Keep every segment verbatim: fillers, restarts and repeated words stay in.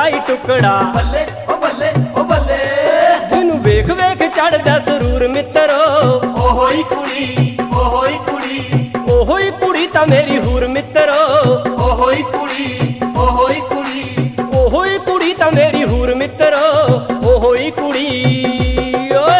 ਹੀ ਟੁਕੜਾ ਬੱਲੇ ਓ ਬੱਲੇ ਓ ਬੱਲੇ ਜਿਹਨੂੰ ਵੇਖ ਵੇਖ ਚੜਦਾ ਸਰੂਰ ਮਿੱਤਰੋ ਓਹੋ ਹੀ ਕੁੜੀ ਓਹੋ ਹੀ ਕੁੜੀ ਉਹੋ ਹੀ ਕੁੜੀ ਤਾਂ ਮੇਰੀ ਹੂਰ ਮਿੱਤਰੋ ਓਹੋ ਹੀ ਕੁੜੀ ਓਹੋ ਹੀ ਕੁੜੀ ਉਹੋ ਹੀ ਕੁੜੀ ਤਾਂ ਮੇਰੀ ਹੂਰ ਮਿੱਤਰੋ ਉਹੋ ਹੀ ਕੁੜੀ ਓਏ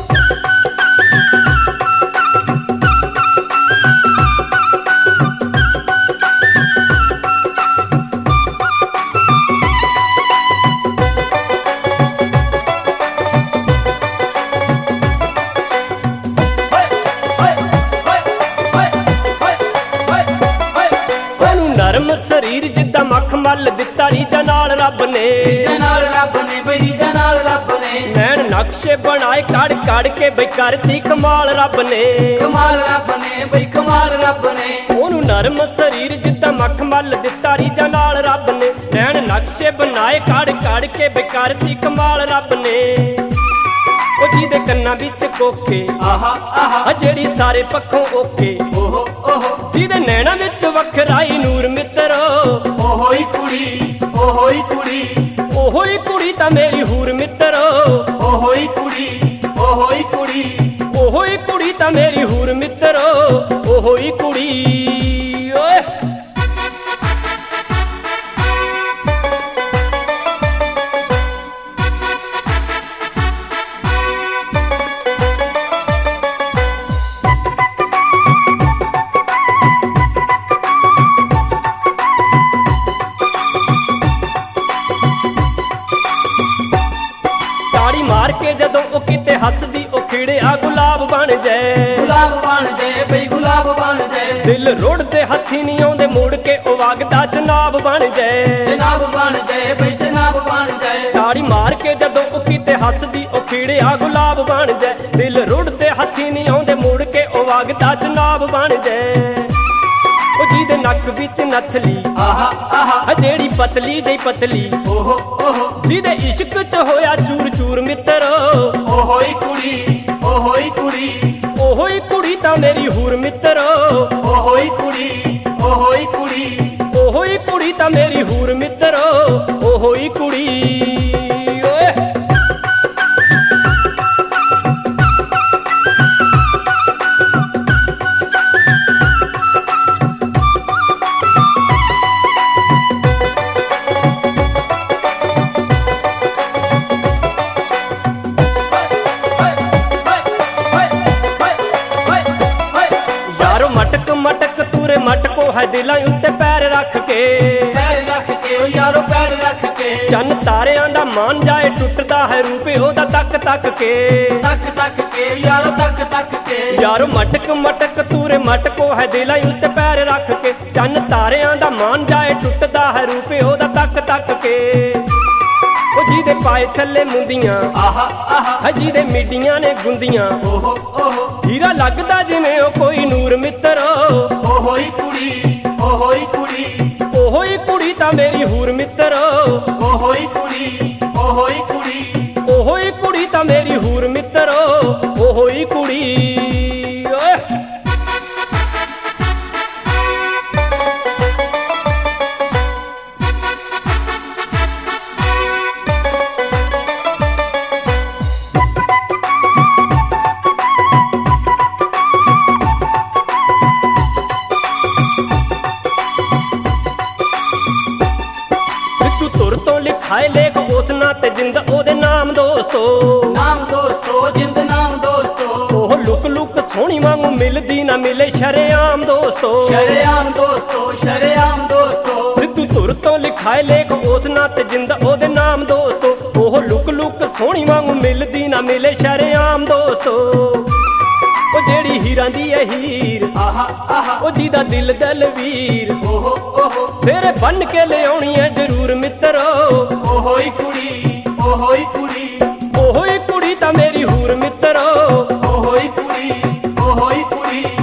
ਨਰਮ ਸਰੀਰ ਜਿੱਦਾਂ ਮੱਖ ਮੱਲ ਦਿੱਤਾ ਰੀਜਾ ਨਾਲ ਰੱਬ ਨੇ ਰੀਜਾ ਨਾਲ ਰੱਬ ਨੇ ਬਈ ਰੀਜਾ ਨਾਲ ਰੱਬ ਨੇ ਨੈਣ ਨਕਸ਼ੇ ਬਣਾਏ ਕੜ ਕੜ ਕੇ ਬਈ ਕਰਤੀ ਕਮਾਲ ਰੱਬ ਨੇ ਕਮਾਲ ਰੱਬ ਨੇ ਬਈ ਕਮਾਲ ਰੱਬ ਨੇ ਉਹਨੂੰ ਨਰਮ ਸਰੀਰ ਜਿੱਦਾਂ ਮੱਖ ਮੱਲ ਦਿੱਤਾ ਰੀਜਾ ਨਾਲ ਰੱਬ ਨੇ ਨੈਣ ਨਕਸ਼ੇ ਬਣਾਏ ਕੜ ਕੜ ਕੇ ਬਈ ਕਰਤੀ ਕਮਾਲ ਰੱਬ ਨੇ ਉਹ ਜਿਹਦੇ ਕੰਨਾਂ ਵਿੱਚ ਕੋਕੇ ਆਹਾ ਆਹਾ ਜਿਹੜੀ ਸਾਰੇ ਪੱਖੋਂ ਓਕੇ ਓਹੋ ਓਹੋ ਜਿਹਦੇ ਨੈਣਾਂ ਵਿੱਚ ਵੱਖਰਾਈ ਨੂਰ ਮਿੱਤਰੋ ਓਹੋ ਹੀ ਕੁੜੀ ਓਹੋ ਹੀ ਕੁੜੀ ਉਹੋ ਹੀ ਕੁੜੀ ਤਾਂ ਮੇਰੀ ਹੂਰ ਮਿੱਤਰੋ ਓਹੋ ਹੀ ਕੁੜੀ ਓਹੋ ਹੀ ਕੁੜੀ ਉਹੋ ਹੀ ਕੁੜੀ ਤਾਂ ਮੇਰੀ ਹੂਰ ਮਿੱਤਰੋ ਉਹੋ ਹੀ ਕੁੜੀ ਓਏ ਮਾਰ ਕੇ ਜਦੋਂ ਉਹ ਕਿਤੇ ਹੱਸਦੀ ਉਹ ਖਿੜਿਆ ਗੁਲਾਬ ਬਣ ਜਾਏ ਗੁਲਾਬ ਬਣ ਜਾਏ ਬਈ ਗੁਲਾਬ ਬਣ ਜਾਏ ਦਿਲ ਰੁੜਦੇ ਹੱਥੀ ਨਹੀਂ ਆਉਂਦੇ ਮੁੜ ਕੇ ਉਹ ਵਗਦਾ ਜਨਾਬ ਬਣ ਜਾਏ ਜਨਾਬ ਬਣ ਜਾਏ ਬਈ ਜਨਾਬ ਬਣ ਜਾਏ ਤਾੜੀ ਮਾਰ ਕੇ ਜਦੋਂ ਉਹ ਕਿਤੇ ਹੱਸਦੀ ਉਹ ਖਿੜਿਆ ਗੁਲਾਬ ਬਣ ਜਾਏ ਦਿਲ ਰੁੜਦੇ ਹੱਥੀ ਨਹੀਂ ਆਉਂਦੇ ਮੁੜ ਕੇ ਉਹ ਵਗਦਾ ਜਨਾਬ ਬਣ ਜਾਏ ਉਹ ਜਿਹਦੇ ਨੱਕ ਵਿੱਚ ਨੱਥਲੀ ਆਹਾ ਆਹਾ ਜਿਹੜੀ ਪਤਲੀ ਜਿਹੀ ਪਤਲੀ ਓਹੋ ਓਹੋ ਜਿਹਦੇ ਇਸ਼ਕ ਚ ਹੋਇਆ ਚੂਰ ਚੂਰ ਮਿੱਤਰੋ ਓਹੋ ਹੀ ਕੁੜੀ ਓਹੋ ਹੀ ਕੁੜੀ ਉਹੋ ਹੀ ਕੁੜੀ ਤਾਂ ਮੇਰੀ ਹੂਰ ਮਿੱਤਰੋ ਓਹੋ ਹੀ ਕੁੜੀ ਓਹੋ ਹੀ ਕੁੜੀ ਉਹੋ ਹੀ ਕੁੜੀ ਤਾਂ ਮੇਰੀ ਹੂਰ ਮਿੱਤਰੋ ਉਹੋ ਹੀ ਕੁੜੀ ਓਏ ਮਟਕ ਮਟਕ ਤੂਰੇ ਮਟਕੋ ਹੈ ਦਿਲਾਂ ਉੱਤੇ ਪੈਰ ਰੱਖ ਕੇ ਪੈਰ ਰੱਖ ਕੇ ਓ ਯਾਰੋ ਪੈਰ ਰੱਖ ਕੇ ਚੰਨ ਤਾਰਿਆਂ ਦਾ ਮਾਨ ਜਾਏ ਟੁੱਟਦਾ ਹੈ ਰੂਪ ਉਹਦਾ ਤੱਕ ਤੱਕ ਕੇ ਤੱਕ ਤੱਕ ਕੇ ਯਾਰੋ ਤੱਕ ਤੱਕ ਕੇ ਯਾਰੋ ਮਟਕ ਮਟਕ ਤੂਰੇ ਮਟਕੋ ਹੈ ਦਿਲਾਂ ਉੱਤੇ ਪੈਰ ਰੱਖ ਕੇ ਚੰਨ ਤਾਰਿਆਂ ਦਾ ਮਾਨ ਜਾਏ ਟੁੱਟਦਾ ਹੈ ਰੂਪ ਉਹਦਾ ਤੱਕ ਤੱਕ ਕੇ ਉਹ ਜਿਹਦੇ ਪਾਏ ਥੱਲੇ ਮੁੰਦੀਆਂ ਆਹਾ ਆਹਾ ਜਿਹਦੇ ਮਿੱਡੀਆਂ ਨੇ ਗੁੰਦੀਆਂ ਓਹੋ ਓਹੋ ਹੀਰਾ ਲੱਗਦਾ ਜਿਵੇਂ ਉਹ ਕੋਈ ਨੂਰ ਮਿੱਤਰੋ ਓਹੋ ਹੀ ਕੁੜੀ ਓਹੋ ਹੀ ਕੁੜੀ ਉਹੋ ਹੀ ਕੁੜੀ ਤਾਂ ਮੇਰੀ ਹੂਰ ਮਿੱਤਰੋ ਓਹੋ ਹੀ ਕੁੜੀ ਓਹੋ ਹੀ ਕੁੜੀ ਉਹੋ ਹੀ ਕੁੜੀ ਤਾਂ ਮੇਰੀ ਹੂਰ ਮਿੱਤਰੋ ਉਹੋ ਹੀ ਕੁੜੀ ਓਏ ਤੁਰ ਤੋਂ ਲਿਖਾਏ ਲੇਖ ਉਸ ਨਾਂ ਤੇ ਜਿੰਦ ਉਹਦੇ ਨਾਮ ਦੋਸਤੋ ਨਾਮ ਦੋਸਤੋ ਜਿੰਦ ਨਾਮ ਦੋਸਤੋ ਉਹ ਲੁਕ ਲੁਕ ਸੋਹਣੀ ਵਾਂਗੂ ਮਿਲਦੀ ਨਾ ਮਿਲੇ ਸ਼ਰੇਆਮ ਦੋਸਤੋ ਸ਼ਰੇਆਮ ਦੋਸਤੋ ਸ਼ਰੇਆਮ ਦੋਸਤੋ ਸਿੱਧੂ ਤੁਰ ਤੋਂ ਲਿਖਾਏ ਲੇਖ ਉਸ ਨਾਂ ਤੇ ਜਿੰਦ ਉਹਦੇ ਨਾਮ ਦੋਸਤੋ ਉਹ ਲੁਕ ਲੁਕ ਸੋਹਣੀ ਵਾਂਗੂ ਮਿਲਦੀ ਨਾ ਮਿਲੇ ਸ਼ਰੇਆਮ ਦੋਸਤੋ ਉਹ ਜਿਹੜੀ ਹੀਰਾਂ ਦੀ ਹੈ ਹੀਰ ਆਹਾ ਆਹਾ ਉਹ ਜਿਹਦਾ ਦਿਲ ਦਲਵੀਰ ਓਹੋ ਓਹੋ ਫੇਰ ਬੰਨ ਕੇ ਲਿਆਉਣੀ ਹੈ ਜ਼ਰੂਰ ਮਿੱਤਰੋ ਓਹੋ ਹੀ ਕੁੜੀ ਓਹੋ ਹੀ ਕੁੜੀ ਉਹੋ ਹੀ ਕੁੜੀ ਤਾਂ ਮੇਰੀ ਹੂਰ ਮਿੱਤਰੋ ਓਹੋ ਹੀ ਕੁੜੀ ਓਹੋ ਹੀ ਕੁੜੀ